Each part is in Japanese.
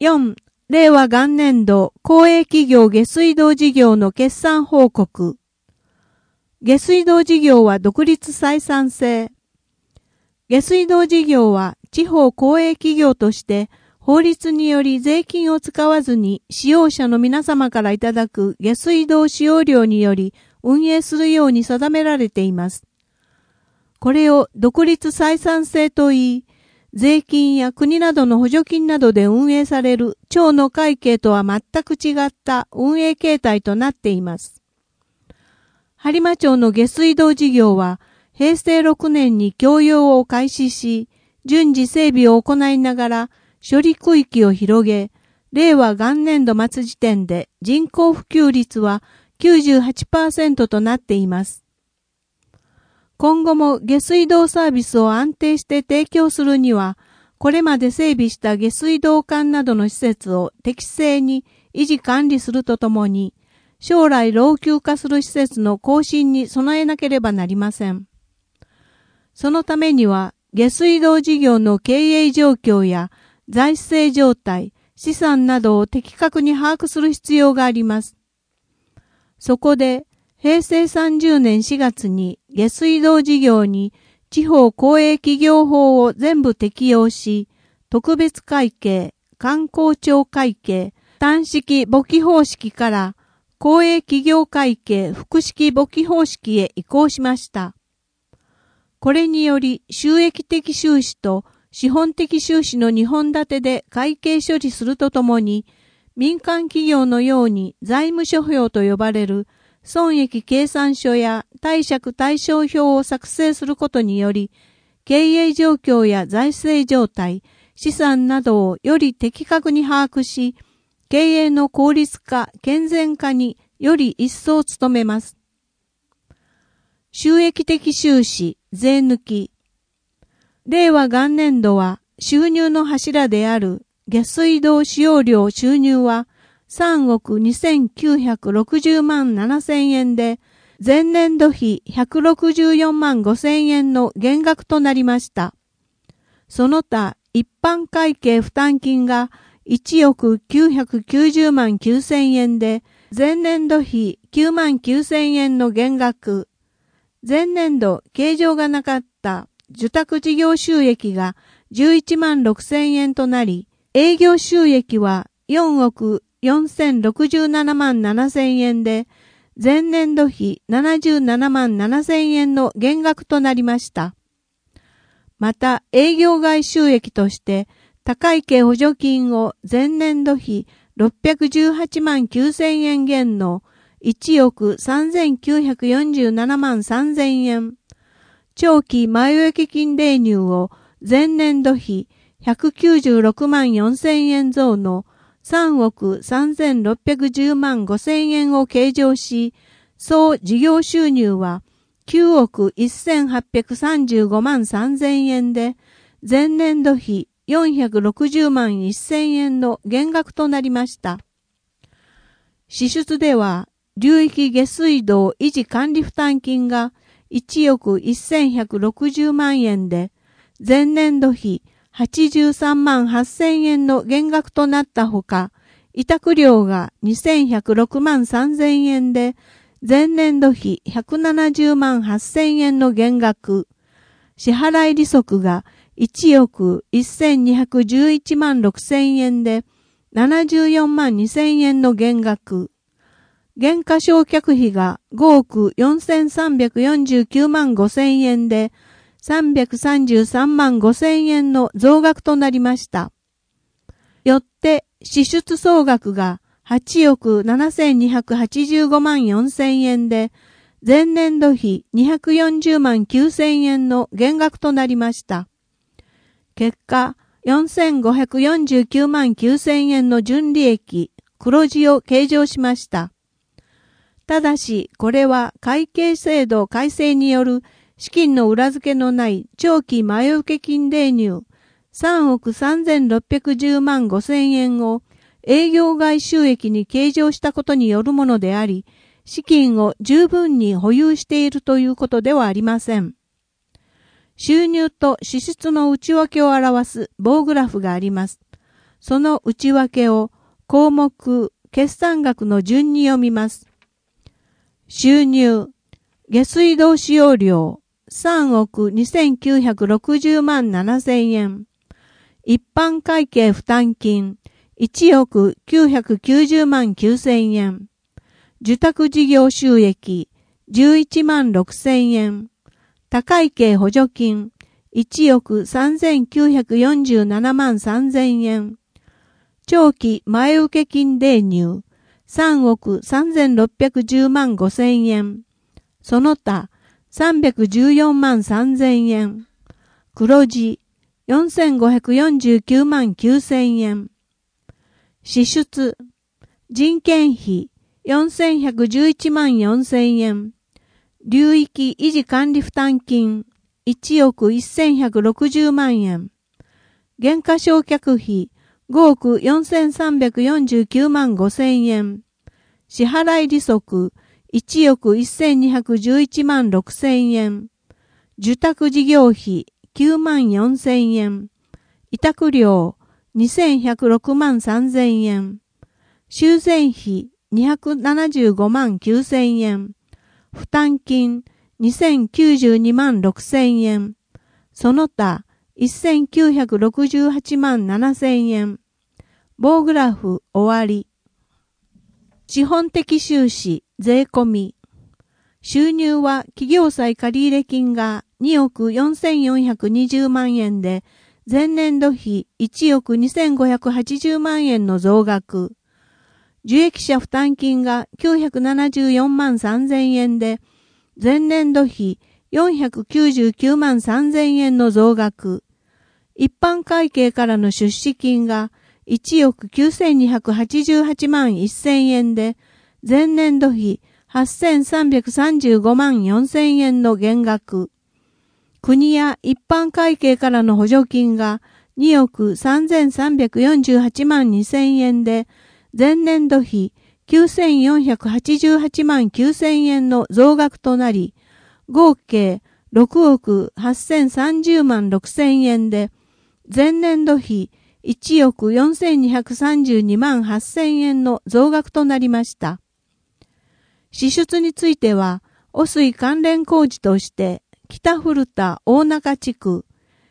4、令和元年度公営企業下水道事業の決算報告。下水道事業は独立採算制。下水道事業は地方公営企業として法律により税金を使わずに使用者の皆様からいただく下水道使用料により運営するように定められています。これを独立採算制といい、税金や国などの補助金などで運営される町の会計とは全く違った運営形態となっています。播磨町の下水道事業は平成6年に供用を開始し、順次整備を行いながら処理区域を広げ、令和元年度末時点で人口普及率は 98% となっています。今後も下水道サービスを安定して提供するには、これまで整備した下水道管などの施設を適正に維持管理するとともに、将来老朽化する施設の更新に備えなければなりません。そのためには、下水道事業の経営状況や財政状態、資産などを的確に把握する必要があります。そこで、平成30年4月に下水道事業に地方公営企業法を全部適用し、特別会計、観光庁会計、単式簿記方式から公営企業会計複式簿記方式へ移行しました。これにより収益的収支と資本的収支の2本立てで会計処理するとともに、民間企業のように財務諸表と呼ばれる損益計算書や貸借対照表を作成することにより、経営状況や財政状態、資産などをより的確に把握し、経営の効率化、健全化により一層努めます。収益的収支、税抜き。令和元年度は収入の柱である下水道使用料収入は3億2960万7千円で、前年度比164万5千円の減額となりました。その他、一般会計負担金が1億990万9千円で、前年度比9万9千円の減額。前年度計上がなかった受託事業収益が11万6千円となり、営業収益は4億4067万7千円で、前年度比77万7千円の減額となりました。また、営業外収益として、他会計補助金を前年度比618万9千円減の1億3947万3千円。長期前預金例入を前年度比196万4千円増の3億3610万5千円を計上し、総事業収入は9億1835万3千円で、前年度比460万1千円の減額となりました。支出では、流域下水道維持管理負担金が1億1160万円で、前年度比83万8千円の減額となったほか、委託料が2106万3千円で、前年度比170万8千円の減額、支払い利息が1億1211万6千円で、74万2千円の減額、減価償却費が5億4349万5千円で、333万5千円の増額となりました。よって、支出総額が8億7285万4千円で、前年度比240万9千円の減額となりました。結果、4549万9千円の純利益、黒字を計上しました。ただし、これは会計制度改正による資金の裏付けのない長期前請金例入3億3610万5千円を営業外収益に計上したことによるものであり、資金を十分に保有しているということではありません。収入と支出の内訳を表す棒グラフがあります。 その内訳を項目、決算額の順に読みます。収入、下水道使用料、3億2960万7千円。一般会計負担金、1億990万9千円。受託事業収益、11万6千円。他会計補助金、1億3947万3千円。長期前請金例入、3億3610万5千円。その他、314万3千円。黒字、4549万9千円。支出、人件費、4111万4千円。流域維持管理負担金、1億1160万円。減価償却費、5億4349万5千円。支払い利息、1億1211万6千円。受託事業費、9万4千円。委託料、2106万3千円。修繕費、275万9千円。負担金、2092万6千円。その他、1968万7千円。棒グラフ終わり。資本的収支、税込み。収入は企業債借入金が2億4420万円で、前年度比1億2580万円の増額。受益者負担金が974万3千円で、前年度比499万3千円の増額。一般会計からの出資金が1億9288万1千円で、前年度比8335万4千円の減額。国や一般会計からの補助金が2億3348万2千円で、前年度比9488万9千円の増額となり、合計6億8030万6千円で、前年度比1億4232万8千円の増額となりました。支出については、汚水関連工事として、北古田大中地区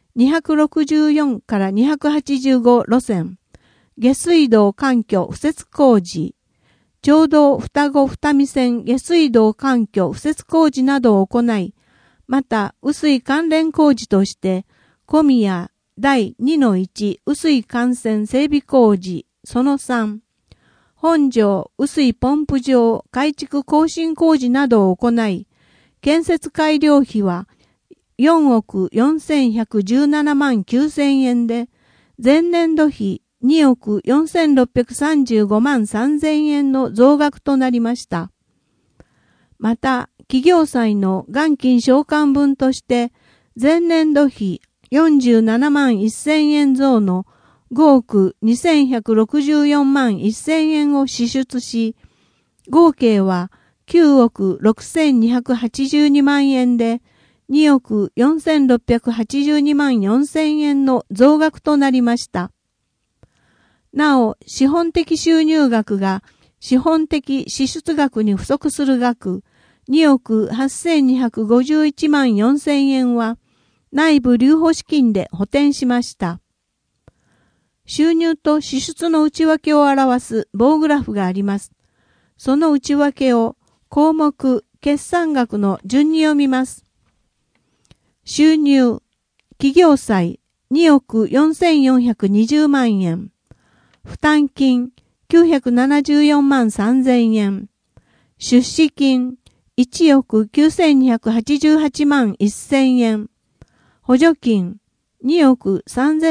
264から285路線、下水道環境敷設工事、町道双子二見線下水道環境敷設工事などを行い、また、雨水関連工事として、小宮第2-1雨水幹線整備工事、その3、本庄雨水ポンプ場改築更新工事などを行い、建設改良費は4億4117万9千円で、前年度比2億4635万3千円の増額となりました。また、企業債の元金償還分として、前年度比47万1000円増の5億2164万1000円を支出し、合計は9億6282万円で、2億4682万4000円の増額となりました。なお、資本的収入額が資本的支出額に不足する額2億8251万4000円は内部留保資金で補填しました。収入と支出の内訳を表す棒グラフがあります。その内訳を項目、決算額の順に読みます。収入、企業債2億4420万円。負担金974万3000円。出資金1億9288万1000円。補助金2億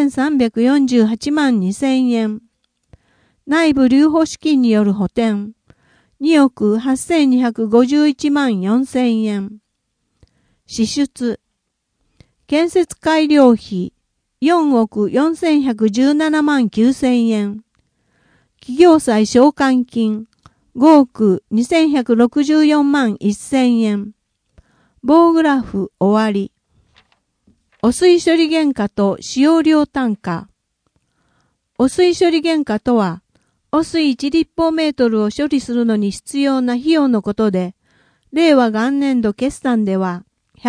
3348万2000円。内部留保資金による補填2億8251万4000円。支出建設改良費4億4117万9000円。企業債償還金5億2164万1000円。棒グラフ終わり。汚水処理原価と使用量単価。 汚水処理原価とは、汚水1立方メートルを処理するのに必要な費用のことで、令和元年度決算では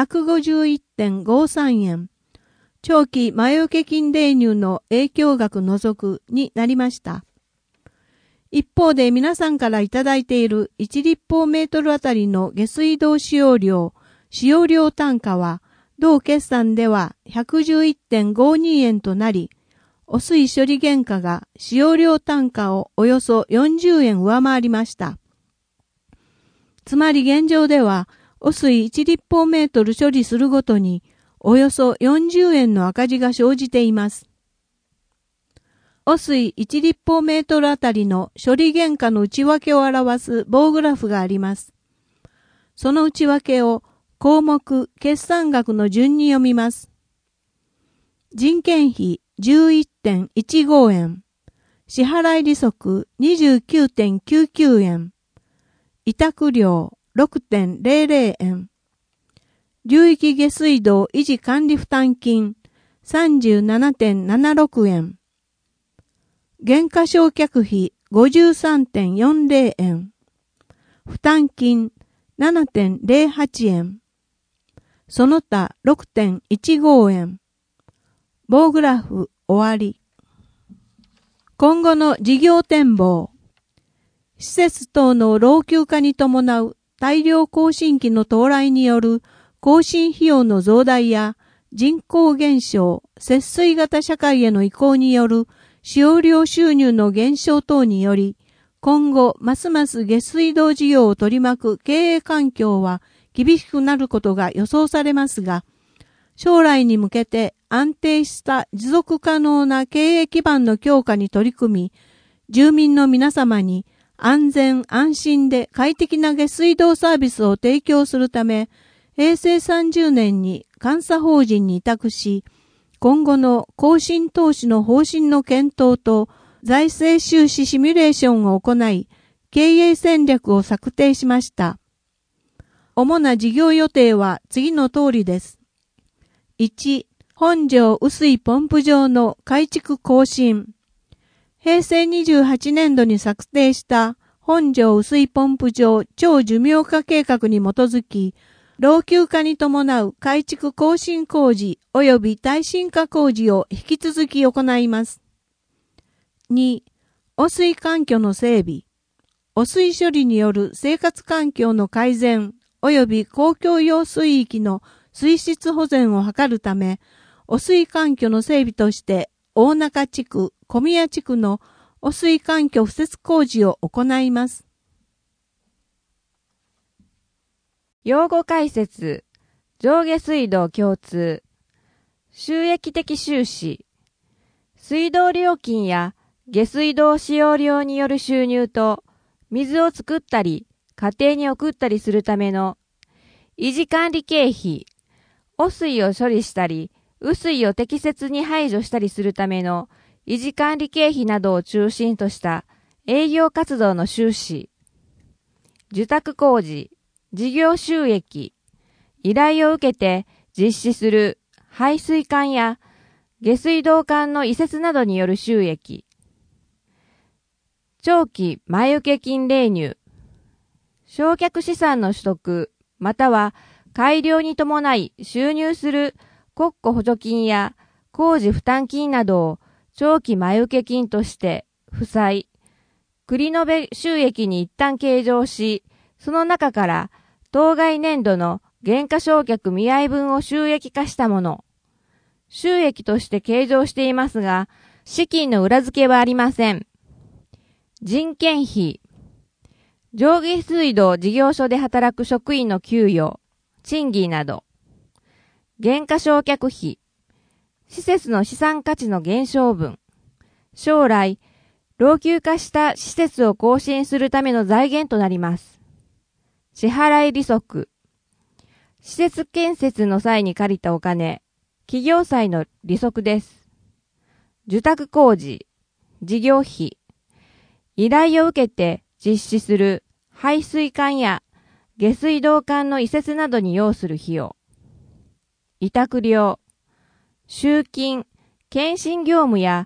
151.53 円、長期前受金例入の影響額除くになりました。一方で皆さんからいただいている1立方メートルあたりの下水道使用量単価は、同決算では 111.52 円となり、汚水処理原価が使用量単価をおよそ40円上回りました。つまり現状では、汚水1立方メートル処理するごとに、およそ40円の赤字が生じています。汚水1立方メートルあたりの処理原価の内訳を表す棒グラフがあります。その内訳を項目、決算額の順に読みます。人件費 11.15 円、支払い利息 29.99 円、委託料 6.00 円、流域下水道維持管理負担金 37.76 円、減価償却費 53.40 円、負担金 7.08 円、その他 6.15 円。棒グラフ終わり。今後の事業展望。施設等の老朽化に伴う大量更新期の到来による更新費用の増大や人口減少、節水型社会への移行による使用量収入の減少等により、今後ますます下水道事業を取り巻く経営環境は厳しくなることが予想されますが、将来に向けて安定した持続可能な経営基盤の強化に取り組み、住民の皆様に安全安心で快適な下水道サービスを提供するため、平成30年に監査法人に委託し、今後の更新投資の方針の検討と財政収支シミュレーションを行い、経営戦略を策定しました。主な事業予定は次の通りです。1、本庄雨水ポンプ場の改築更新。平成28年度に策定した本庄雨水ポンプ場超寿命化計画に基づき、老朽化に伴う改築更新工事及び耐震化工事を引き続き行います。2、汚水環境の整備。汚水処理による生活環境の改善及び公共用水域の水質保全を図るため、汚水環境の整備として、大中地区、小宮地区の汚水環境敷設工事を行います。 用語解説、上下水道共通、収益的収支、水道料金や下水道使用量による収入と、水を作ったり、家庭に送ったりするための維持管理経費、汚水を処理したり、雨水を適切に排除したりするための維持管理経費などを中心とした営業活動の収支、受託工事、事業収益、依頼を受けて実施する排水管や下水道管の移設などによる収益、長期前受金例入、償却資産の取得、または改良に伴い収入する国庫補助金や工事負担金などを長期前受金として負債、繰り延べ収益に一旦計上し、その中から当該年度の減価償却見合い分を収益化したもの。収益として計上していますが、資金の裏付けはありません。人件費、上下水道事業所で働く職員の給与、賃金など。減価償却費、施設の資産価値の減少分。将来、老朽化した施設を更新するための財源となります。支払い利息、施設建設の際に借りたお金、企業債の利息です。受託工事、事業費、依頼を受けて実施する排水管や下水道管の移設などに要する費用。委託料、集金、検診業務や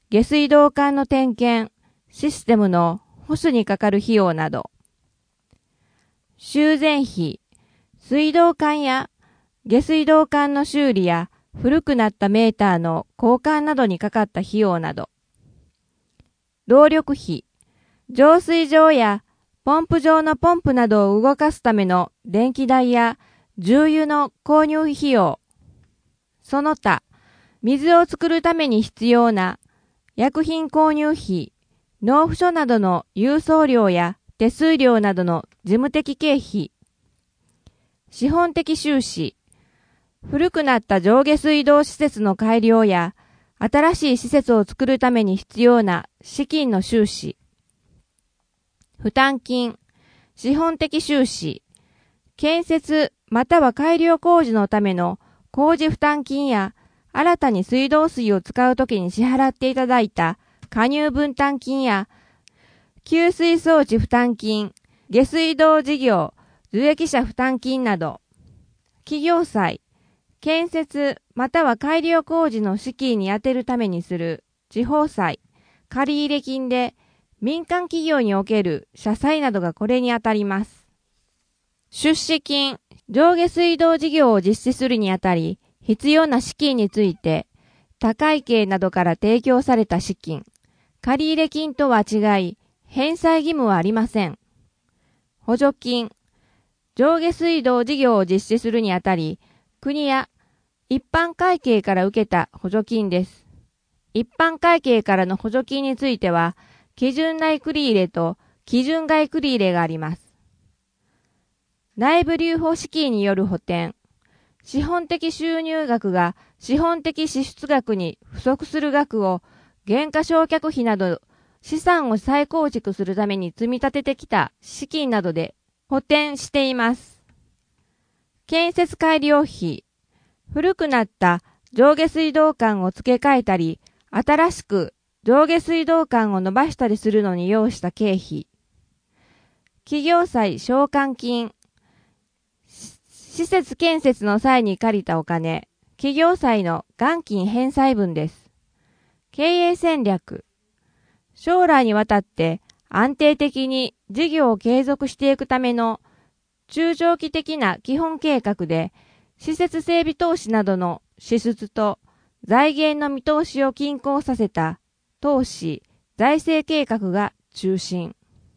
下水道管の点検、システムの保守にかかる費用など。修繕費、水道管や下水道管の修理や古くなったメーターの交換などにかかった費用など。動力費、浄水場やポンプ場のポンプなどを動かすための電気代や重油の購入費用。その他、水を作るために必要な薬品購入費、納付書などの郵送料や手数料などの事務的経費。資本的収支、古くなった上下水道施設の改良や新しい施設を作るために必要な資金の収支。負担金、資本的収支、建設または改良工事のための工事負担金や新たに水道水を使うときに支払っていただいた加入分担金や給水装置負担金、下水道事業受益者負担金など、企業債、建設または改良工事の資金に充てるためにする地方債、借入金で民間企業における社債などがこれにあたります。出資金、上下水道事業を実施するにあたり、必要な資金について、他会計などから提供された資金、借入金とは違い、返済義務はありません。補助金、上下水道事業を実施するにあたり、国や一般会計から受けた補助金です。一般会計からの補助金については、基準内繰入と基準外繰入があります。内部留保資金による補填。資本的収入額が資本的支出額に不足する額を減価償却費など資産を再構築するために積み立ててきた資金などで補填しています。建設改良費。古くなった上下水道管を付け替えたり、新しく上下水道管を伸ばしたりするのに要した経費。企業債償還金。施設建設の際に借りたお金、企業債の元金返済分です。経営戦略。将来にわたって安定的に事業を継続していくための中長期的な基本計画で、施設整備投資などの支出と財源の見通しを均衡させた投資・財政計画が中心。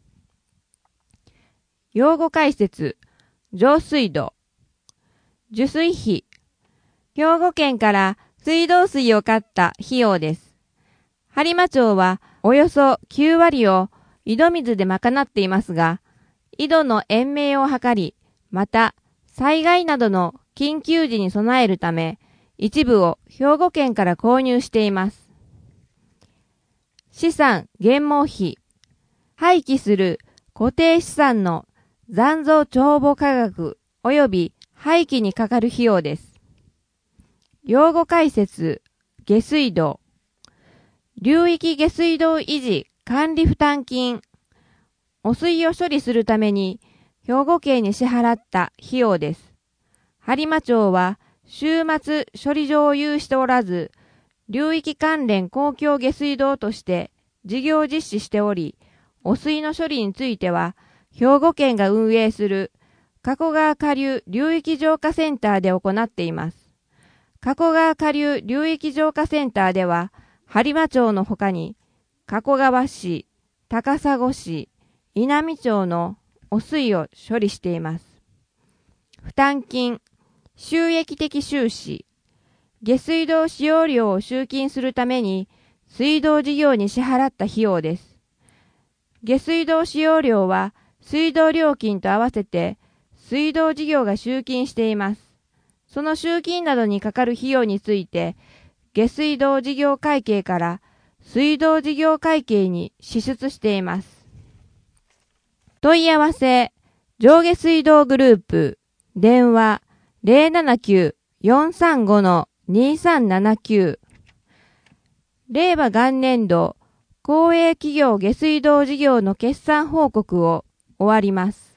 用語解説。上水道。受水費。兵庫県から水道水を買った費用です。播磨町はおよそ9割を井戸水で賄っていますが、井戸の延命を図り、また災害などの緊急時に備えるため、一部を兵庫県から購入しています。資産減毛費。廃棄する固定資産の残存帳簿価格及び廃棄にかかる費用です。用語解説。下水道。流域下水道維持管理負担金。汚水を処理するために兵庫県に支払った費用です。播磨町は週末処理場を有しておらず、流域関連公共下水道として事業を実施しており、汚水の処理については兵庫県が運営する加古川下流流域浄化センターで行っています。加古川下流流域浄化センターでは、播磨町の他に、加古川市、高砂市、稲美町の汚水を処理しています。負担金、収益的収支、下水道使用料を集金するために、水道事業に支払った費用です。下水道使用料は、水道料金と合わせて、水道事業が集金しています。その集金などにかかる費用について、下水道事業会計から水道事業会計に支出しています。問い合わせ、上下水道グループ、電話 079-435-2379。令和元年度、公営企業下水道事業の決算報告を終わります。